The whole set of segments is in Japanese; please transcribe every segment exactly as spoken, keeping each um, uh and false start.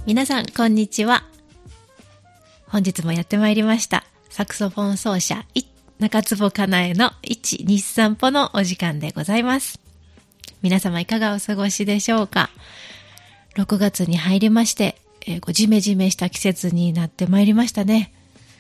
皆さんこんにちは。本日もやってまいりましたサクソフォン奏者中坪かなえの一日散歩のお時間でございます。皆様いかがお過ごしでしょうか。ろくがつに入りまして、えー、こうジメジメした季節になってまいりましたね。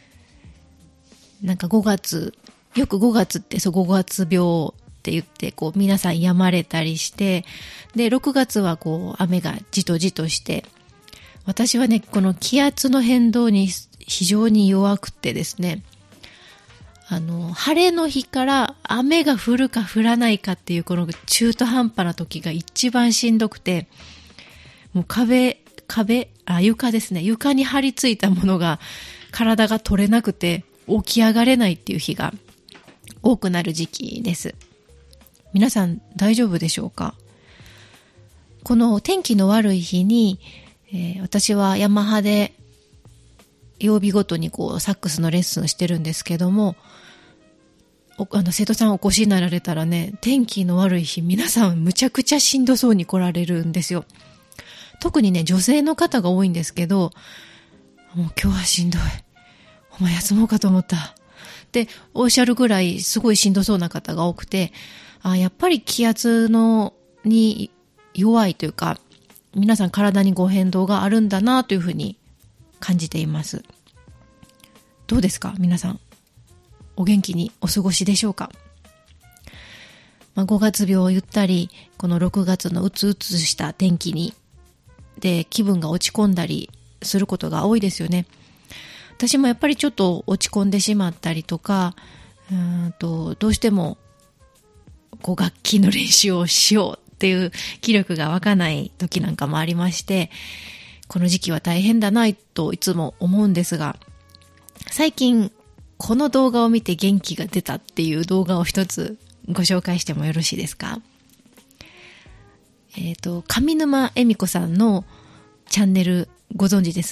なんかごがつ、よくごがつってそうごがつ病って言ってこう皆さん病まれたりして、でろくがつはこう雨がじとじとして、私はねこの気圧の変動に非常に弱くてですね、あの晴れの日から雨が降るか降らないかっていうこの中途半端な時が一番しんどくて、もう壁壁あ床ですね、床に張り付いたものが体が取れなくて起き上がれないっていう日が多くなる時期です。皆さん大丈夫でしょうか。この天気の悪い日に、えー、私はヤマハで曜日ごとにこうサックスのレッスンしてるんですけども、あの生徒さんお越しになられたらね、天気の悪い日皆さんむちゃくちゃしんどそうに来られるんですよ。特にね女性の方が多いんですけど、もう今日はしんどい、お前休もうかと思ったっておっしゃるぐらいすごいしんどそうな方が多くて、あやっぱり気圧のに弱いというか、皆さん体にご変動があるんだなというふうに感じています。どうですか皆さん、お元気にお過ごしでしょうか。まあ、ごがつ病を言ったり、このろくがつのうつうつした天気にで気分が落ち込んだりすることが多いですよね。私もやっぱりちょっと落ち込んでしまったりとか、うーんとどうしてもこう楽器の練習をしようっていう気力が湧かない時なんかもありまして、この時期は大変だなといつも思うんですが、最近この動画を見て元気が出たっていう動画を一つご紹介してもよろしいですか。えっと上沼恵美子さんのチャンネルご存知です？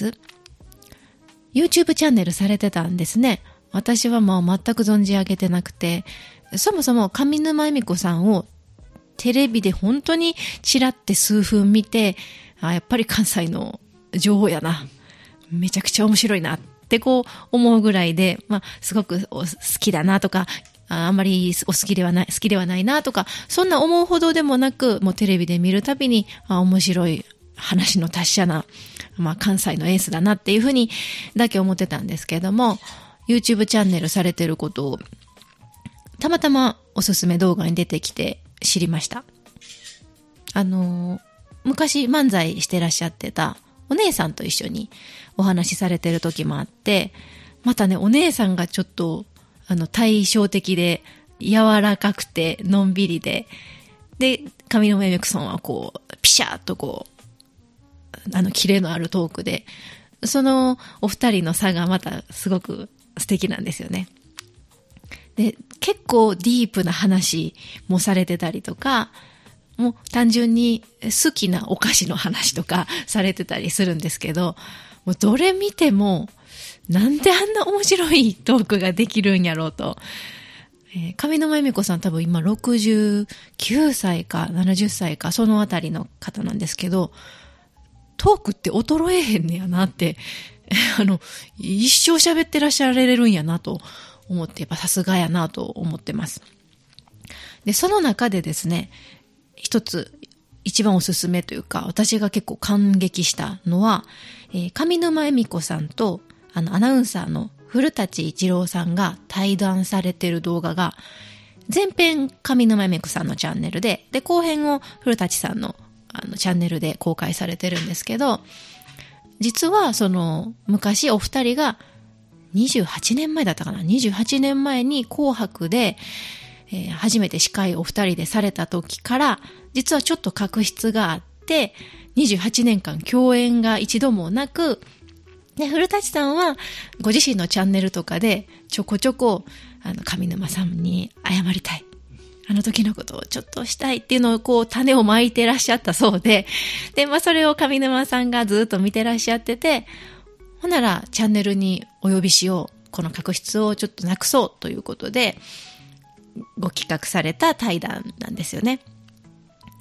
YouTube チャンネルされてたんですね。私はもう全く存じ上げてなくて、そもそも上沼恵美子さんをテレビで本当にちらって数分見て、あやっぱり関西の情報やな、めちゃくちゃ面白いなってこう思うぐらいで、まあ、すごく好きだなとか、あ, あんまりお好きではない好きではないなとか、そんな思うほどでもなく、もうテレビで見るたびにあ面白い話の達者な、まあ、関西のエースだなっていうふうにだけ思ってたんですけども、 YouTube チャンネルされてることをたまたまおすすめ動画に出てきて知りました。あの昔漫才してらっしゃってたお姉さんと一緒にお話しされてる時もあって、またねお姉さんがちょっとあの対照的で柔らかくてのんびりで、で上沼恵美子さんはこうピシャーっとこうあのキレのあるトークで、そのお二人の差がまたすごく素敵なんですよね。で結構ディープな話もされてたりとか、もう単純に好きなお菓子の話とかされてたりするんですけど、もうどれ見てもなんであんな面白いトークができるんやろうと、えー、上沼恵美子さん多分今ろくじゅうきゅうさいかななじゅっさいかそのあたりの方なんですけど、トークって衰えへんねやなってあの一生喋ってらっしゃられるんやなと思って、やっぱさすがやなと思ってます。でその中でですね、一つ一番おすすめというか私が結構感激したのは、えー、上沼恵美子さんとあのアナウンサーの古舘一郎さんが対談されている動画が前編上沼恵美子さんのチャンネルで、で後編を古舘さんの、あのチャンネルで公開されてるんですけど、実はその昔お二人がにじゅうはちねんまえだったかな、にじゅうはちねんまえに紅白で、えー、初めて司会お二人でされた時から実はちょっと確執があって、にじゅうはちねんかん共演が一度もなく、で古舘さんはご自身のチャンネルとかでちょこちょこあの上沼さんに謝りたい、あの時のことをちょっとしたいっていうのをこう種をまいてらっしゃったそうで、で、まあ、それを上沼さんがずっと見てらっしゃってて、ほんならチャンネルにお呼びしよう、この確執をちょっとなくそうということでご企画された対談なんですよね。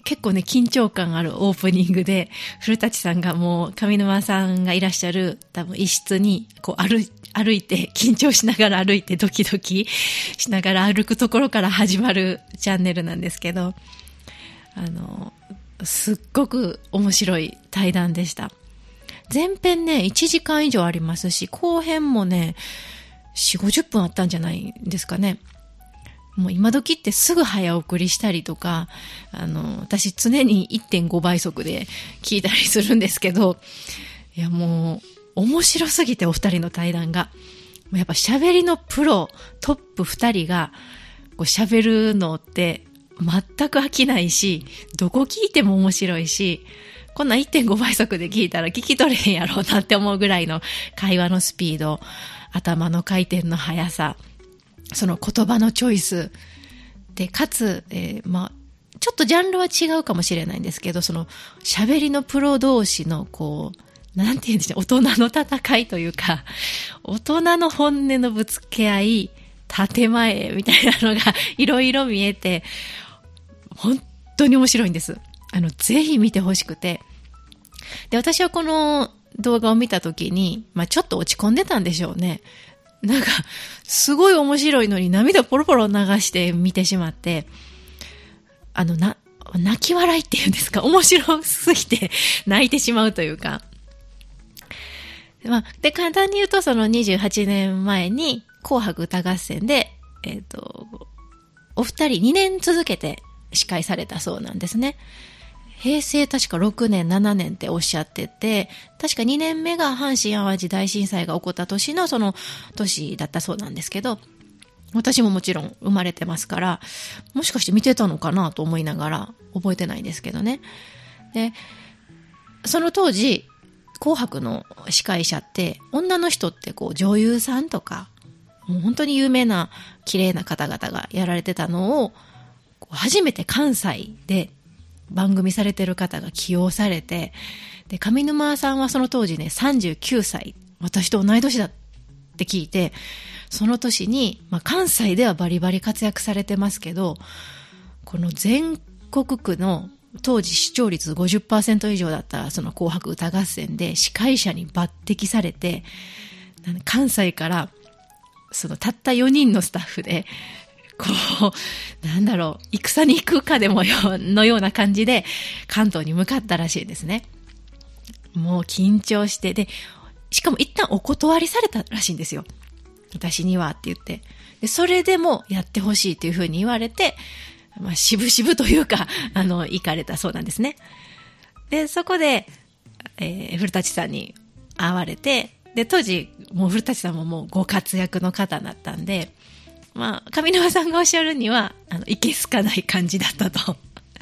結構ね、緊張感あるオープニングで、古舘さんがもう上沼さんがいらっしゃる多分一室にこう歩い、歩いて、緊張しながら歩いてドキドキしながら歩くところから始まるチャンネルなんですけど、あの、すっごく面白い対談でした。前編ね、いちじかん以上ありますし、後編もね、よんじゅう、ごじゅっぷんあったんじゃないですかね。もう今時ってすぐ早送りしたりとか、あの、私常に いってんご 倍速で聞いたりするんですけど、いやもう面白すぎてお二人の対談が。やっぱ喋りのプロ、トップ二人がこう喋るのって全く飽きないし、どこ聞いても面白いし、こんな いってんご 倍速で聞いたら聞き取れへんやろうなって思うぐらいの会話のスピード、頭の回転の速さ、その言葉のチョイスで、かつ、えー、まあちょっとジャンルは違うかもしれないんですけど、その喋りのプロ同士のこうなんていうんでしょう、大人の戦いというか、大人の本音のぶつけ合い、建前みたいなのがいろいろ見えて、本当に面白いんです。あのぜひ見てほしくて、で私はこの動画を見たときに、まあちょっと落ち込んでたんでしょうね。なんか、すごい面白いのに涙ポロポロ流して見てしまって、あの、な、泣き笑いっていうんですか、面白すぎて泣いてしまうというか。まあ、で、簡単に言うと、そのにじゅうはちねんまえに紅白歌合戦で、えっと、お二人にねん続けて司会されたそうなんですね。平成確かろくねん、ななねんっておっしゃってて、確かにねんめが阪神淡路大震災が起こった年のその年だったそうなんですけど、私ももちろん生まれてますから、もしかして見てたのかなと思いながら覚えてないんですけどね。で、その当時、紅白の司会者って、女の人ってこう女優さんとか、もう本当に有名な綺麗な方々がやられてたのを、初めて関西で番組されてる方が起用されて、で上沼さんはその当時ねさんじゅうきゅうさい、私と同い年だって聞いて、その年に、まあ、関西ではバリバリ活躍されてますけど、この全国区の当時視聴率 ごじゅっパーセント 以上だったその紅白歌合戦で司会者に抜擢されて、関西からそのたったよにんのスタッフでこう、なんだろう、戦に行くかでもよのような感じで関東に向かったらしいですね。もう緊張して、で、しかも一旦お断りされたらしいんですよ。私にはって言って。で、それでもやってほしいというふうに言われて、まあ、渋々というか、あの、行かれたそうなんですね。で、そこで、えー、古舘さんに会われて、で、当時、もう古舘さんももうご活躍の方だったんで、まあ、上沼さんがおっしゃるには、あの、いけすかない感じだったと。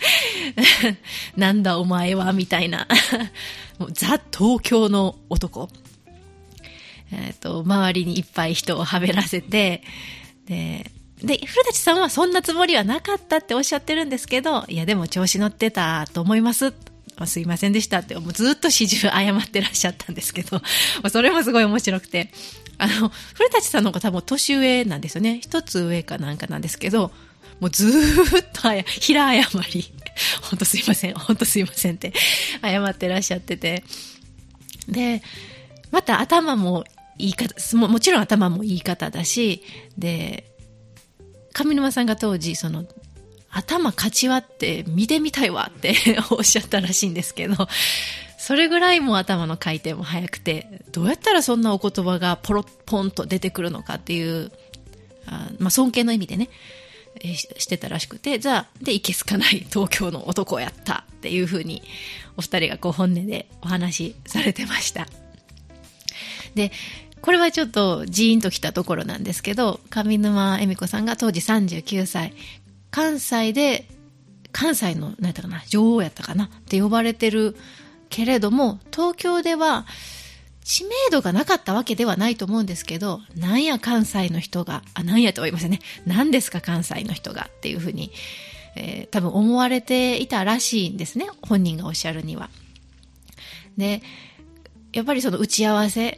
なんだお前は、みたいな。もうザ・東京の男。えっと、周りにいっぱい人をはべらせて、で、で、古舘さんはそんなつもりはなかったっておっしゃってるんですけど、いや、でも調子乗ってたと思います。すいませんでしたって、もうずっと始終謝ってらっしゃったんですけど、それもすごい面白くて、あの、古舘さんの方が多分年上なんですよね。一つ上かなんかなんですけど、もうずーっとあや平謝り、ほんとすいません、ほんとすいませんって謝ってらっしゃってて、で、また頭もいい方、も、もちろん頭もいい方だし、で、上沼さんが当時、その、頭かち割って見てみたいわっておっしゃったらしいんですけど、それぐらいも頭の回転も速くて、どうやったらそんなお言葉がポロッポンと出てくるのかっていう、あ、まあ、尊敬の意味でね、えし、してたらしくて、じゃあ、で、いけすかない東京の男をやったっていう風に、お二人がこう本音でお話しされてました。で、これはちょっとジーンときたところなんですけど、上沼恵美子さんが当時さんじゅうきゅうさい、関西で、関西の、何やったかな、女王やったかなって呼ばれてるけれども、東京では知名度がなかったわけではないと思うんですけど、なんや関西の人が、あ、なんやとは言いませんね。何ですか関西の人がっていうふうに、えー、多分思われていたらしいんですね。本人がおっしゃるには。で、やっぱりその打ち合わせ、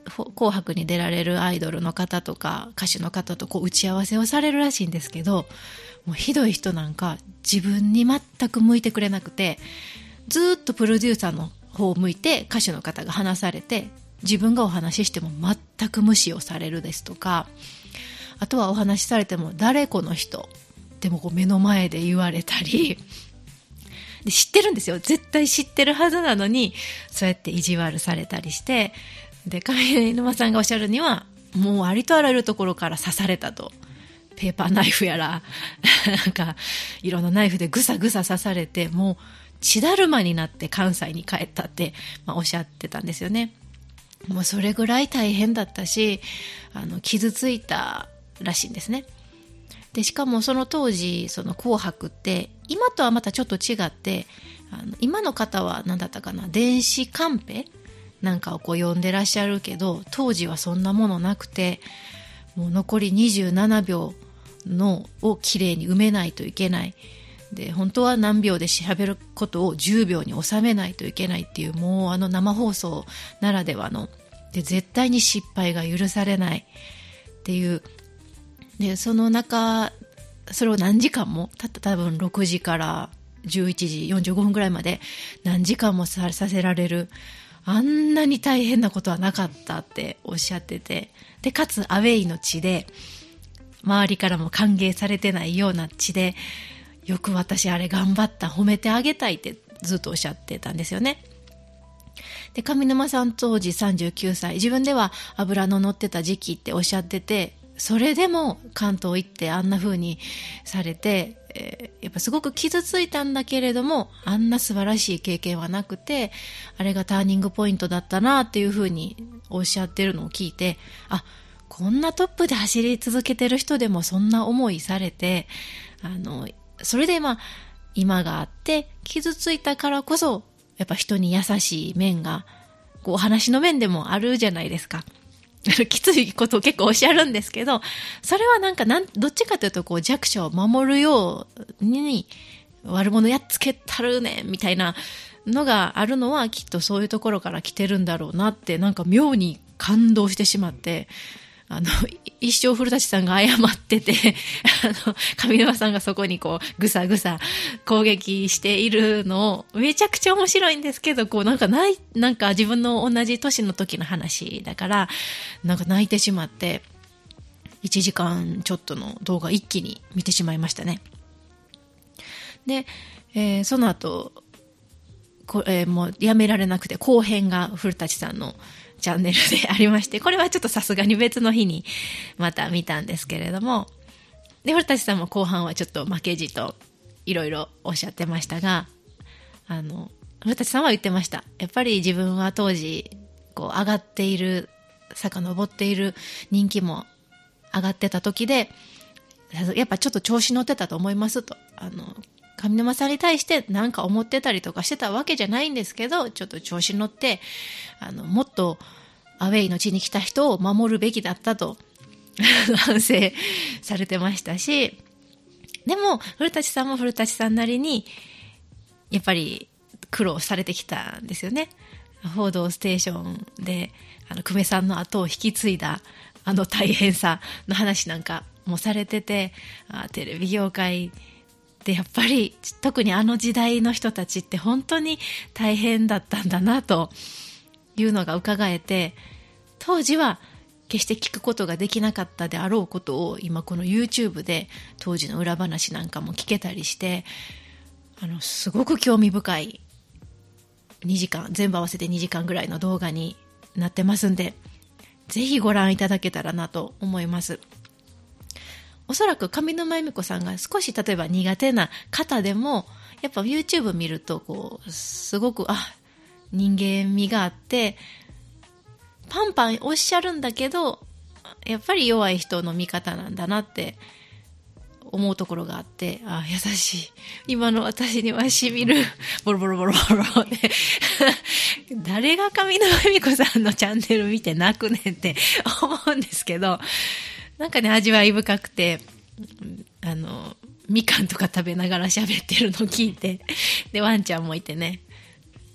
紅白に出られるアイドルの方とか歌手の方とこう打ち合わせをされるらしいんですけど、もうひどい人なんか自分に全く向いてくれなくて、ずっとプロデューサーの方を向いて歌手の方が話されて、自分がお話ししても全く無視をされるですとか、あとはお話しされても誰この人でもこう目の前で言われたりで、知ってるんですよ、絶対知ってるはずなのにそうやって意地悪されたりして、で上沼さんがおっしゃるには、もうありとあらゆるところから刺されたと、ペーパーナイフやらなんかいろんなナイフでぐさぐさ刺されて、もう血だるまになって関西に帰ったって、まあ、おっしゃってたんですよね。もうそれぐらい大変だったし、あの傷ついたらしいんですね。でしかもその当時その紅白って今とはまたちょっと違って、あの今の方は何だったかな、電子カンペなんかをこう読んでらっしゃるけど、当時はそんなものなくて、もう残りにじゅうななびょうのをきれいに埋めないといけない。で本当は何秒で喋ることをじゅうびょうに収めないといけないっていう、もうあの生放送ならではので、絶対に失敗が許されないっていう。でその中、それを何時間もたった多分ろくじからじゅういちじよんじゅうごふんぐらいまで何時間もさせられる、あんなに大変なことはなかったっておっしゃってて、でかつアウェイの地で周りからも歓迎されてないような地で、よく私あれ頑張った、褒めてあげたいってずっとおっしゃってたんですよね。で上沼さん当時さんじゅうきゅうさい、自分では脂の乗ってた時期っておっしゃってて、それでも関東行ってあんな風にされて、えー、やっぱすごく傷ついたんだけれども、あんな素晴らしい経験はなくて、あれがターニングポイントだったなっていう風におっしゃってるのを聞いて、あ、こんなトップで走り続けてる人でもそんな思いされて、あのそれでまあ今があって傷ついたからこそ、やっぱ人に優しい面がこうお話の面でもあるじゃないですか。きついことを結構おっしゃるんですけど、それはなんかなんどっちかというとこう弱者を守るように悪者やっつけたるねみたいなのがあるのは、きっとそういうところから来てるんだろうなって、なんか妙に感動してしまって、あの一生古舘さんが謝っててあの上沼さんがそこにこうぐさぐさ攻撃しているのを、めちゃくちゃ面白いんですけど、こうなんかないなんか自分の同じ年の時の話だからなんか泣いてしまって、いちじかんちょっとの動画一気に見てしまいましたね。で、えー、その後これ、えー、もうやめられなくて後編が古舘さんのチャンネルでありまして、これはちょっとさすがに別の日にまた見たんですけれども、で古舘さんも後半はちょっと負けじといろいろおっしゃってましたが、あの古舘さんは言ってました。やっぱり自分は当時こう上がっている、遡っている、人気も上がってた時で、やっぱちょっと調子乗ってたと思いますと。あの上沼さんに対して何か思ってたりとかしてたわけじゃないんですけど、ちょっと調子に乗ってあのもっとアウェイの地に来た人を守るべきだったと反省されてましたし、でも古舘さんも古舘さんなりにやっぱり苦労されてきたんですよね。報道ステーションであの久米さんの後を引き継いだあの大変さの話なんかもされてて、あテレビ業界でやっぱり特にあの時代の人たちって本当に大変だったんだなというのが伺えて、当時は決して聞くことができなかったであろうことを今この YouTube で当時の裏話なんかも聞けたりして、あのすごく興味深いにじかん、全部合わせてにじかんぐらいの動画になってますんで、ぜひご覧いただけたらなと思います。おそらく上沼恵美子さんが少し例えば苦手な方でもやっぱ YouTube 見るとこうすごくあ人間味があって、パンパンおっしゃるんだけどやっぱり弱い人の味方なんだなって思うところがあって、あ優しい、今の私にはしみるボロボロボロボロで誰が上沼恵美子さんのチャンネル見て泣くねんって思うんですけど、なんかね味わい深くて、あのみかんとか食べながら喋ってるのを聞いて、でワンちゃんもいてね、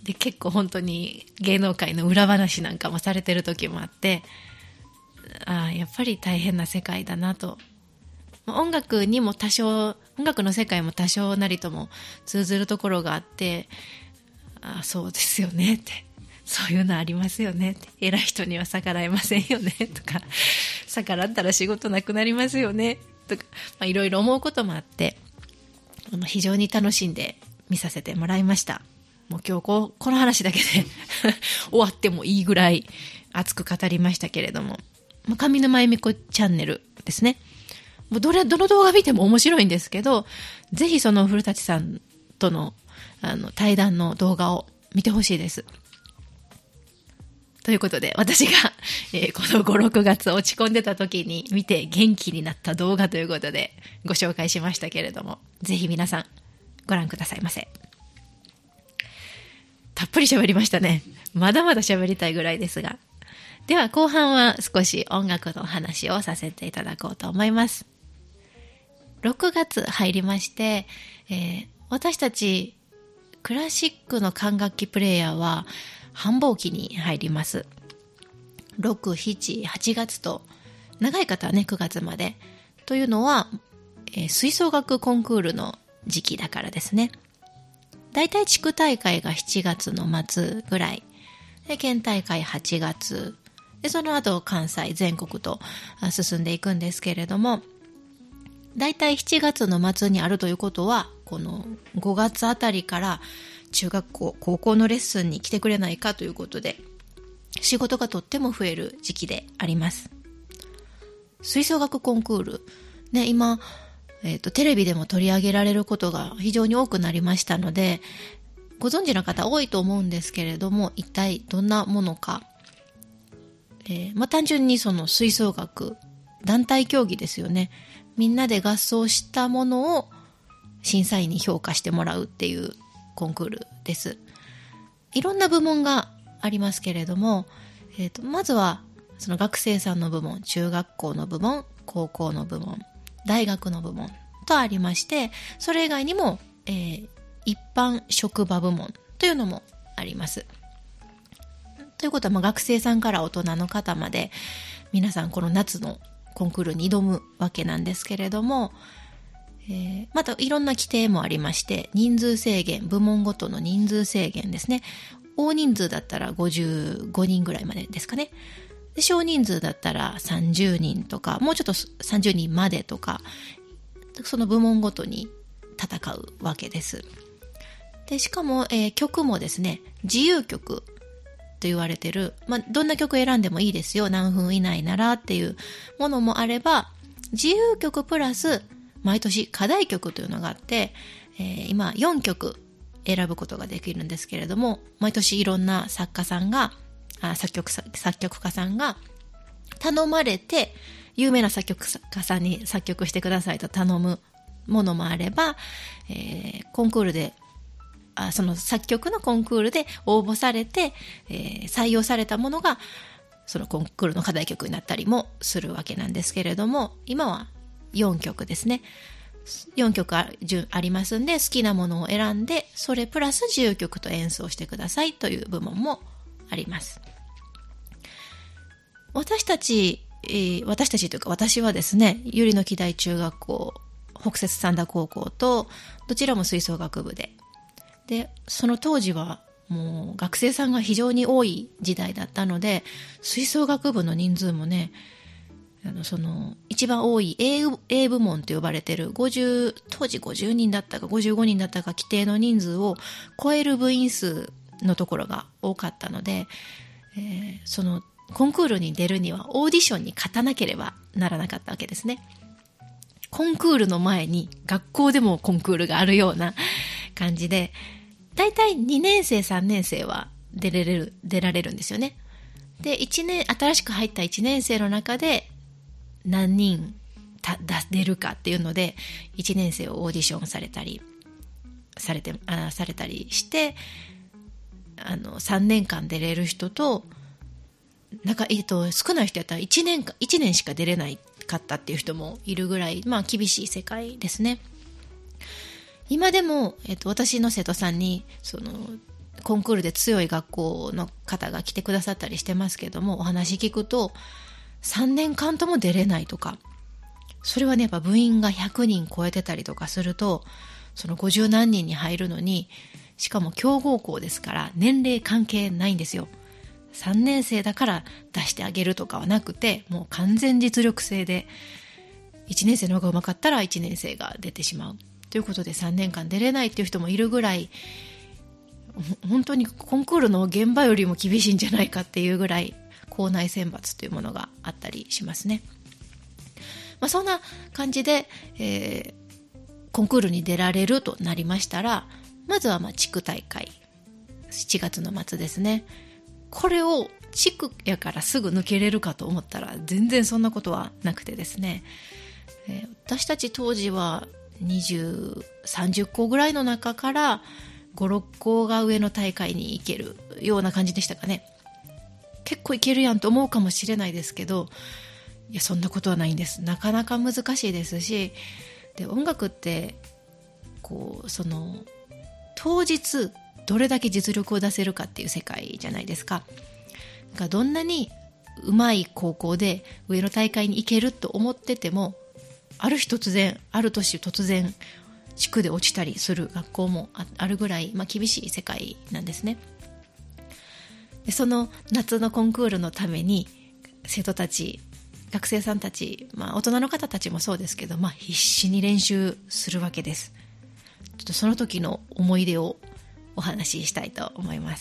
で結構本当に芸能界の裏話なんかもされてる時もあって、ああやっぱり大変な世界だなと。音楽にも多少、音楽の世界も多少なりとも通ずるところがあって、ああそうですよねって、そういうのありますよねって、偉い人には逆らえませんよねとか、逆らったら仕事なくなりますよねとか、まあ、いろいろ思うこともあって、あの非常に楽しんで見させてもらいました。もう今日こうこの話だけで終わってもいいぐらい熱く語りましたけれども、上沼恵美子チャンネルですね。もうどれどの動画見ても面白いんですけど、ぜひその古舘さんとのあの対談の動画を見てほしいです。ということで、私が、えー、このご、ろくがつ落ち込んでた時に見て元気になった動画ということでご紹介しましたけれども、ぜひ皆さんご覧くださいませ。たっぷり喋りましたね。まだまだ喋りたいぐらいですが。では後半は少し音楽の話をさせていただこうと思います。ろくがつ入りまして、えー、私たちクラシックの管楽器プレイヤーは繁忙期に入ります。ろく、しち、はちがつと、長い方はねくがつまでというのは、えー、吹奏楽コンクールの時期だからですね。だいたい地区大会がしちがつの末ぐらいで、県大会はちがつで、その後関西全国と進んでいくんですけれども、だいたいしちがつの末にあるということは、このごがつあたりから中学校高校のレッスンに来てくれないかということで、仕事がとっても増える時期であります。吹奏楽コンクールね、今えーと、テレビでも取り上げられることが非常に多くなりましたので、ご存知の方多いと思うんですけれども、一体どんなものか、えーまあ、単純にその吹奏楽団体競技ですよね。みんなで合奏したものを審査員に評価してもらうっていうコンクールです。いろんな部門がありますけれども、えーと、まずはその学生さんの部門、中学校の部門、高校の部門、大学の部門とありまして、それ以外にも、えー、一般職場部門というのもあります。ということは、まあ、学生さんから大人の方まで皆さんこの夏のコンクールに挑むわけなんですけれども、えー、またいろんな規定もありまして、人数制限、部門ごとの人数制限ですね。大人数だったらごじゅうごにんぐらいまでですかね。で、少人数だったらさんじゅうにんとか、もうちょっとさんじゅうにんまでとか、その部門ごとに戦うわけです。で、しかも、えー、曲もですね、自由曲と言われてる、まあ、どんな曲選んでもいいですよ、何分以内ならっていうものもあれば、自由曲プラス毎年課題曲というのがあって、えー、今よんきょく選ぶことができるんですけれども、毎年いろんな作家さんがあ 作曲作曲家さんが頼まれて、有名な作曲家さんに作曲してくださいと頼むものもあれば、えー、コンクールであその作曲のコンクールで応募されて、えー、採用されたものがそのコンクールの課題曲になったりもするわけなんですけれども、今はよんきょくですね。よんきょく あ, ありますんで、好きなものを選んで、それプラス自由曲と演奏してくださいという部門もあります。私たち、えー、私たちというか私はですね、百合の木台中学校、北摂三田高校とどちらも吹奏楽部で、でその当時はもう学生さんが非常に多い時代だったので、吹奏楽部の人数もね、あのその一番多い A, A 部門と呼ばれているごじゅう当時ごじゅうにんだったかごじゅうごにんだったか規定の人数を超える部員数のところが多かったので、えー、そのコンクールに出るにはオーディションに勝たなければならなかったわけですね。コンクールの前に学校でもコンクールがあるような感じで、だいたいにねんせいさんねんせいは出れる出られるんですよね。でいちねん新しく入ったいちねんせいの中で何人た出るかっていうのでいちねんせいをオーディションされたりされてあされたりして、あのさんねんかん出れる人と、なんか、えーと、少ない人やったらいちねんかいちねんしか出れないかったっていう人もいるぐらい、まあ厳しい世界ですね。今でも、えーと、私の生徒さんにそのコンクールで強い学校の方が来てくださったりしてますけども、お話聞くとさんねんかんとも出れないとか、それはねやっぱ部員がひゃくにん超えてたりとかすると、そのごじゅうなんにんに入るのに、しかも強豪校ですから年齢関係ないんですよ。さんねん生だから出してあげるとかはなくて、もう完全実力制でいちねん生の方が上手かったらいちねん生が出てしまうということで、さんねんかん出れないっていう人もいるぐらい、本当にコンクールの現場よりも厳しいんじゃないかっていうぐらい校内選抜というものがあったりしますね。まあ、そんな感じで、えー、コンクールに出られるとなりましたら、まずはまあ地区大会、しちがつの末ですね。これを地区やからすぐ抜けれるかと思ったら全然そんなことはなくてですね、えー、私たち当時はにじゅう、さんじゅっこぐらいの中からご、ろっこが上の大会に行けるような感じでしたかね。結構いけるやんと思うかもしれないですけど、いやそんなことはないんです。なかなか難しいですし、で音楽ってこうその当日どれだけ実力を出せるかっていう世界じゃないですか。だからどんなにうまい高校で上の大会に行けると思ってても、ある日突然ある年突然地区で落ちたりする学校もあるぐらい、まあ、厳しい世界なんですね。でその夏のコンクールのために生徒たち、学生さんたち、まあ、大人の方たちもそうですけど、まあ、必死に練習するわけです。ちょっとその時の思い出をお話ししたいと思います。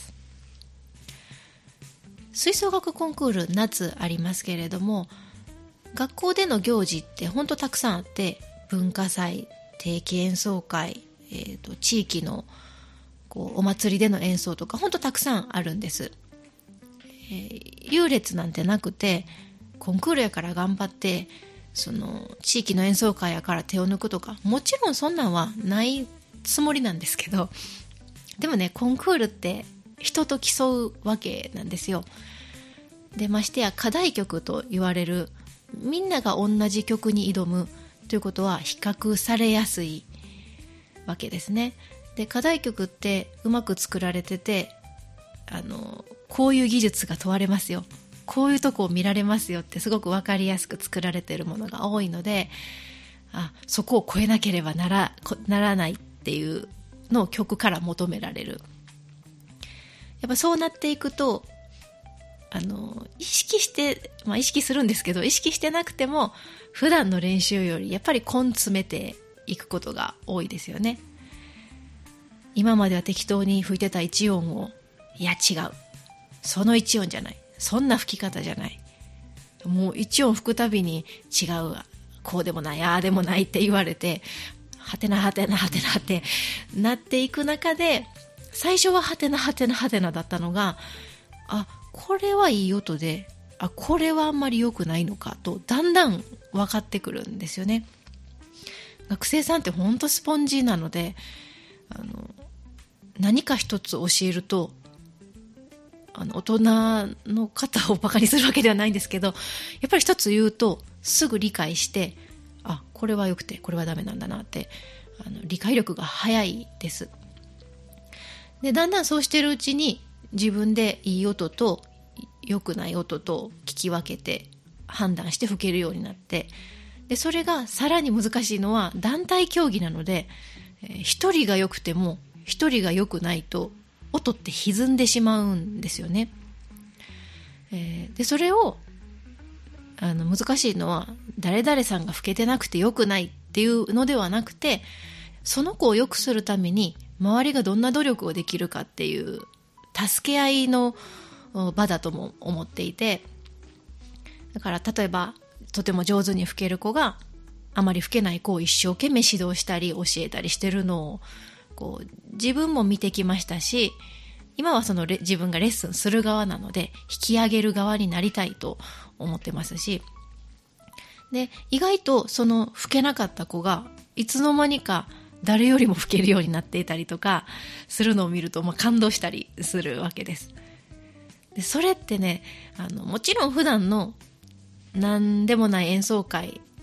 吹奏楽コンクール夏ありますけれども、学校での行事って本当たくさんあって、文化祭、定期演奏会、えーと、地域のこうお祭りでの演奏とか本当たくさんあるんです。えー、優劣なんてなくて、コンクールやから頑張ってその地域の演奏会やから手を抜くとか、もちろんそんなんはないつもりなんですけど、でもねコンクールって人と競うわけなんですよ。でましてや課題曲と言われる、みんなが同じ曲に挑むということは比較されやすいわけですね。で課題曲ってうまく作られてて、あのこういう技術が問われますよ、こういうとこを見られますよってすごく分かりやすく作られているものが多いので、あそこを超えなければな ら, ならないっていうのを曲から求められる。やっぱそうなっていくと、あの意識して、まあ、意識するんですけど、意識してなくても普段の練習よりやっぱり根詰めていくことが多いですよね。今までは適当に吹いてた一音を、いや違う、その一音じゃない、そんな吹き方じゃない、もう一音吹くたびに違う、こうでもない、ああでもないって言われて、はてなはてなはてなってなっていく中で、最初ははてなはてなはてなだったのが、あこれはいい音で、あこれはあんまり良くないのかとだんだん分かってくるんですよね。学生さんってほんとスポンジなので、あの何か一つ教えると、あの大人の方をバカにするわけではないんですけど、やっぱり一つ言うとすぐ理解して、あこれは良くてこれはダメなんだなって、あの理解力が早いです。でだんだんそうしてるうちに自分でいい音と良くない音と聞き分けて判断して吹けるようになって、でそれがさらに難しいのは団体競技なので、一人が良くても一人が良くないと音って歪んでしまうんですよね。えー、でそれをあの難しいのは、誰々さんが吹けてなくて良くないっていうのではなくて、その子を良くするために周りがどんな努力をできるかっていう助け合いの場だとも思っていて、だから例えばとても上手に吹ける子があまり吹けない子を一生懸命指導したり教えたりしてるのをこう自分も見てきましたし、今はそのレ自分がレッスンする側なので引き上げる側になりたいと思ってますし、で意外とその吹けなかった子がいつの間にか誰よりも吹けるようになっていたりとかするのを見ると、まあ、感動したりするわけです。でそれってね、あのもちろん普段の何でもない演奏会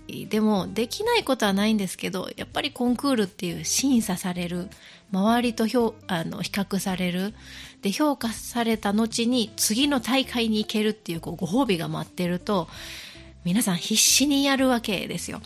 でもできないことはないんですけど、やっぱりコンクールっていう審査される、周りと評あの比較される、で評価された後に次の大会に行けるっていう、こうご褒美が待ってると、皆さん必死にやるわけですよ。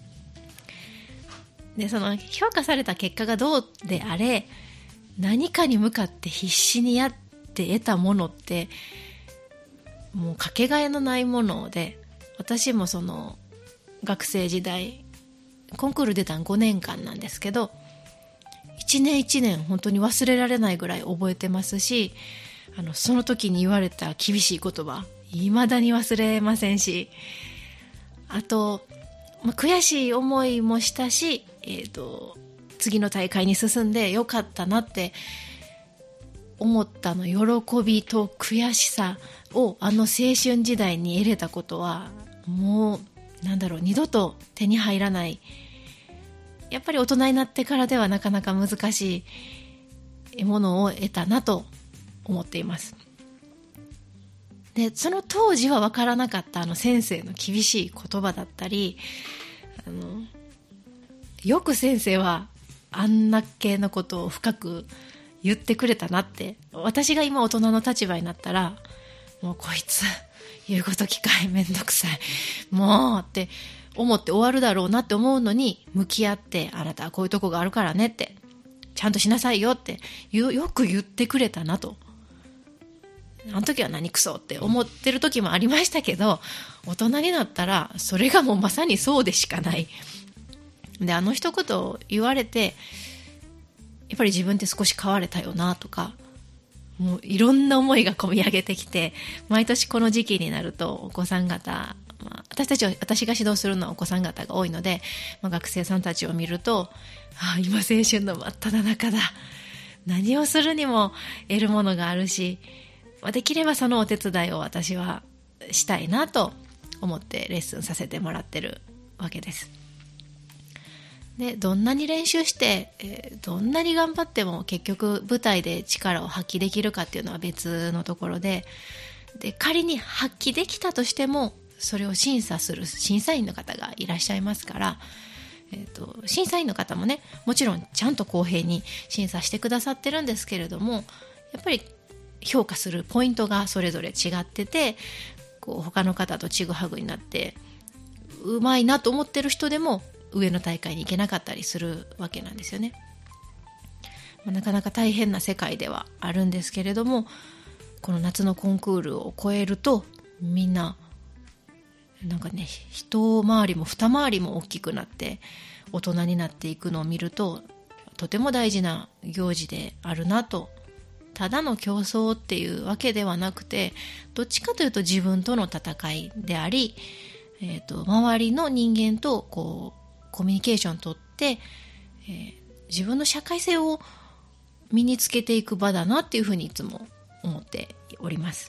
でその評価された結果がどうであれ、何かに向かって必死にやって得たものってもうかけがえのないもので、私もその学生時代コンクール出たんごねんかんなんですけど、一年一年本当に忘れられないぐらい覚えてますし、あのその時に言われた厳しい言葉未だに忘れませんし、あと、まあ、悔しい思いもしたし、えーと、次の大会に進んでよかったなって思ったの喜びと悔しさをあの青春時代に得れたことは、もうなんだろう、二度と手に入らない。やっぱり大人になってからではなかなか難しいものを得たなと思っています。でその当時は分からなかったあの先生の厳しい言葉だったり、あのよく先生はあんな系のことを深く言ってくれたなって、私が今大人の立場になったら、もうこいつ言うこと聞かへん、めんどくさいもうって思って終わるだろうなって思うのに、向き合って、あなたはこういうとこがあるからねって、ちゃんとしなさいよってよく言ってくれたなと。あの時は何クソって思ってる時もありましたけど、大人になったらそれがもうまさにそうでしかない。であの一言を言われて、やっぱり自分って少し変われたよなとか、もういろんな思いが込み上げてきて、毎年この時期になるとお子さん方、まあ、私たちは私が指導するのはお子さん方が多いので、まあ、学生さんたちを見ると、ああ今青春の真っ只中だ、何をするにも得るものがあるし、できればそのお手伝いを私はしたいなと思ってレッスンさせてもらってるわけです。でどんなに練習して、えー、どんなに頑張っても結局舞台で力を発揮できるかっていうのは別のところで、で仮に発揮できたとしてもそれを審査する審査員の方がいらっしゃいますから、えーと、審査員の方もね、もちろんちゃんと公平に審査してくださってるんですけれども、やっぱり評価するポイントがそれぞれ違ってて、こう他の方とちぐはぐになってうまいなと思ってる人でも上の大会に行けなかったりするわけなんですよね。まあ、なかなか大変な世界ではあるんですけれども、この夏のコンクールを超えるとみんななんかね、一回りも二回りも大きくなって大人になっていくのを見ると、とても大事な行事であるなと。ただの競争っていうわけではなくて、どっちかというと自分との戦いであり、えーと、周りの人間とこうコミュニケーションをとって、えー、自分の社会性を身につけていく場だなっていうふうにいつも思っております。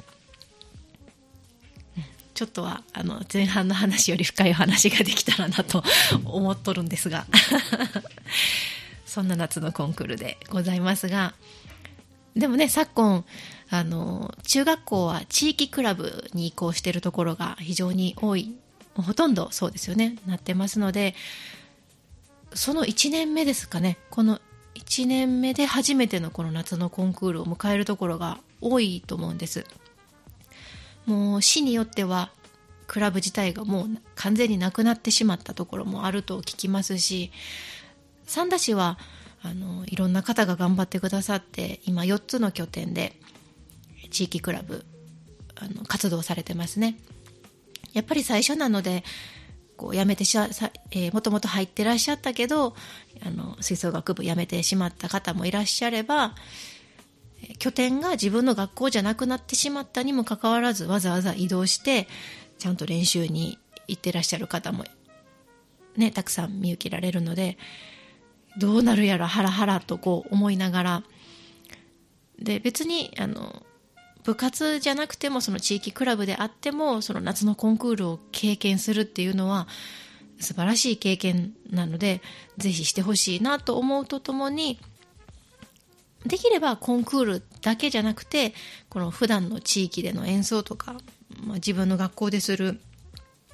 ちょっとはあの前半の話より深い話ができたらなと思っとるんですがそんな夏のコンクールでございますが、でもね、昨今あの中学校は地域クラブに移行しているところが非常に多い、ほとんどそうですよね、なってますので、そのいちねんめですかね、このいちねんめで初めてのこの夏のコンクールを迎えるところが多いと思うんです。もう市によってはクラブ自体がもう完全になくなってしまったところもあると聞きますし、三田市はあのいろんな方が頑張ってくださって、今よっつの拠点で地域クラブあの活動されてますね。やっぱり最初なのでこう辞めてしさ、えー、もともと入ってらっしゃったけどあの吹奏楽部辞めてしまった方もいらっしゃれば、拠点が自分の学校じゃなくなってしまったにもかかわらずわざわざ移動してちゃんと練習に行ってらっしゃる方も、ね、たくさん見受けられるので、どうなるやらハラハラとこう思いながら、で別にあの部活じゃなくてもその地域クラブであってもその夏のコンクールを経験するっていうのは素晴らしい経験なので、ぜひしてほしいなと思うとともに、できればコンクールだけじゃなくてこの普段の地域での演奏とか、まあ、自分の学校でする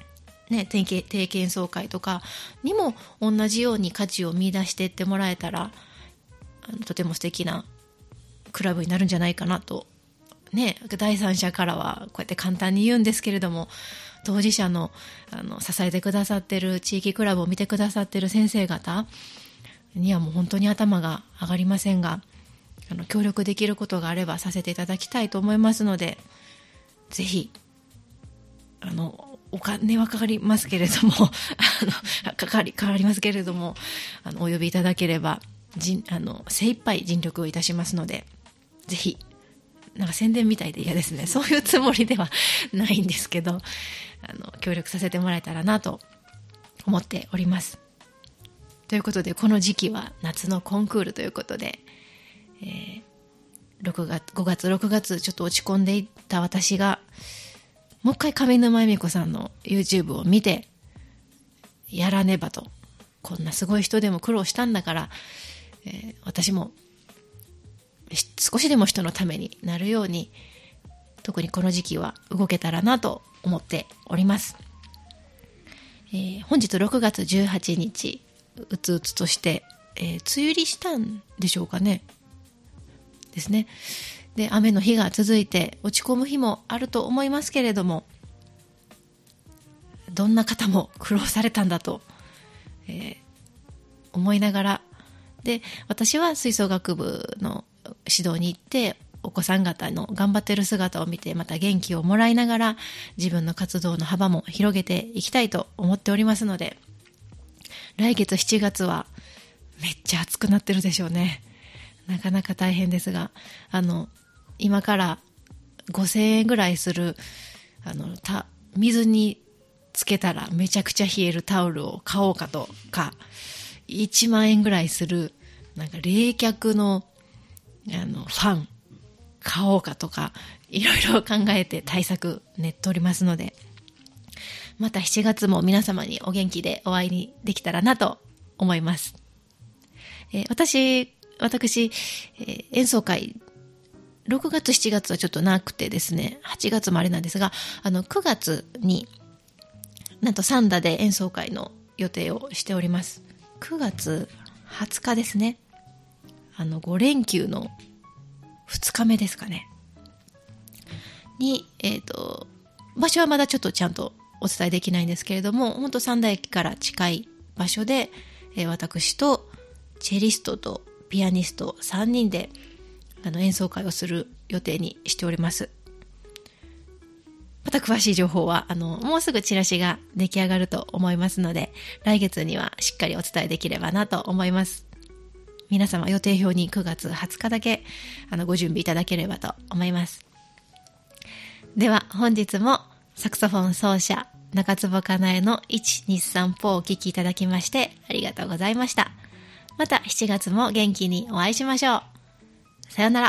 ね、定期定期演奏会とかにも同じように価値を見出していってもらえたら、あのとても素敵なクラブになるんじゃないかなと、ね、第三者からはこうやって簡単に言うんですけれども、当事者の、あの支えてくださってる地域クラブを見てくださってる先生方にはもう本当に頭が上がりませんが、あの協力できることがあればさせていただきたいと思いますので、ぜひあのお金はかかりますけれどもあのかかりかかりますけれどもあのお呼びいただければじあの精一杯尽力をいたしますので、ぜひ、なんか宣伝みたいで嫌ですね。そういうつもりではないんですけど、あの協力させてもらえたらなと思っております。ということで、この時期は夏のコンクールということで、えー、ろくがつごがつろくがつちょっと落ち込んでいった私がもう一回上沼恵美子さんの YouTube を見てやらねばと、こんなすごい人でも苦労したんだから、えー、私も少しでも人のためになるように、特にこの時期は動けたらなと思っております。えー、本日ろくがつじゅうはちにち、うつうつとして、えー、梅雨入りしたんでしょうかね。ですね。で、雨の日が続いて落ち込む日もあると思いますけれども、どんな方も苦労されたんだと、えー、思いながら、で、私は吹奏楽部の指導に行ってお子さん方の頑張ってる姿を見てまた元気をもらいながら自分の活動の幅も広げていきたいと思っておりますので、来月しちがつはめっちゃ暑くなってるでしょうね。なかなか大変ですが、あの今からごせんえんぐらいするあのた水につけたらめちゃくちゃ冷えるタオルを買おうかとか、いちまんえんぐらいするなんか冷却のあのファン買おうかとか、いろいろ考えて対策練っておりますので、またしちがつも皆様にお元気でお会いにできたらなと思います。えー、私私、えー、演奏会ろくがつしちがつはちょっとなくてですね、はちがつもあれなんですが、あのくがつになんとサンダで演奏会の予定をしております。くがつはつかですね。あのご連休のふつかめですかねに、えっと場所はまだちょっとちゃんとお伝えできないんですけれども、本当三田駅から近い場所で、えー、私とチェリストとピアニストさんにんであの演奏会をする予定にしております。また詳しい情報はあのもうすぐチラシが出来上がると思いますので、来月にはしっかりお伝えできればなと思います。皆様予定表にくがつはつかだけあのご準備いただければと思います。では本日もサクソフォン奏者中坪かなえのいちにさんぽをお聴きいただきましてありがとうございました。またしちがつも元気にお会いしましょう。さよなら。